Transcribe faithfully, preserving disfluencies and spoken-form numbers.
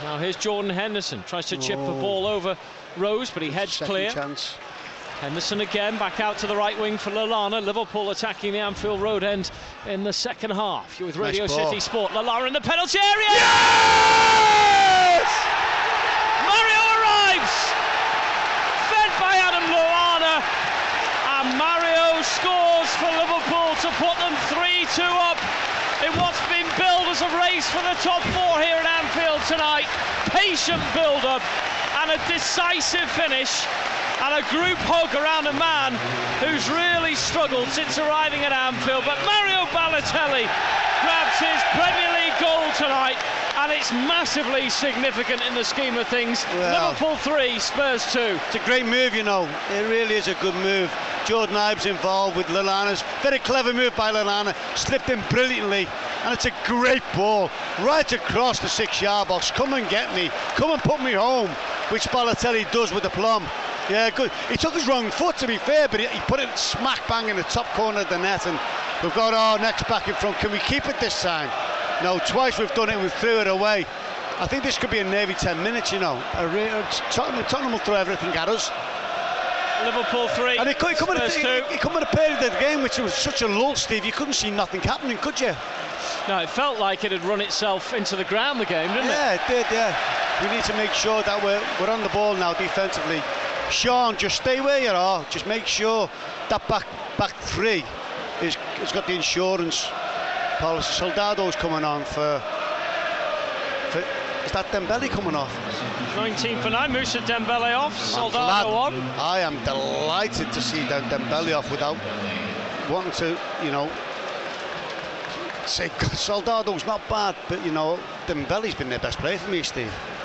Now here's Jordan Henderson, tries to chip oh. the ball over Rose, but he heads Second clear. Chance. Henderson again, back out to the right wing for Lallana. Liverpool attacking the Anfield Road end in the second half. You're with Radio nice City Sport. Lallana in the penalty area! Yes! Mario arrives! Fed by Adam Lallana. And Mario scores for Liverpool to put them three two up in what's been billed as a race for the top four here at Anfield tonight. Patient build-up and a decisive finish, and a group hug around a man who's really struggled since arriving at Anfield. But Mario Balotelli grabs his Premier League goal tonight, and it's massively significant in the scheme of things. Well, Liverpool three, Spurs two. It's a great move, you know. It really is a good move. Jordan Ives involved with Lallana's. Very clever move by Lallana. Slipped in brilliantly, and it's a great ball right across the six-yard box. Come and get me. Come and put me home, which Balotelli does with aplomb. Yeah, good. He took his wrong foot, to be fair, but he, he put it smack bang in the top corner of the net, and we've got our next back in front. Can we keep it this time? No, twice we've done it and we threw it away. I think this could be a nervy ten minutes, you know. A re- Tottenham, Tottenham will throw everything at us. Liverpool three, And it could come at Spurs a, two. it, it come at a period of the game which was such a lull, Steve. You couldn't see nothing happening, could you? No, it felt like it had run itself into the ground, the game, didn't Yeah, it? it did, yeah. We need to make sure that we're, we're on the ball now defensively. Sean, just stay where you are. Just make sure that back back three is has got the insurance policy. Soldado's coming on for, for is that Dembele coming off? nineteen for nine, Moussa Dembele off, Soldado on. I am delighted to see Dem- Dembele off without wanting to, you know, say Soldado's not bad, but you know, Dembele's been their best player for me, Steve.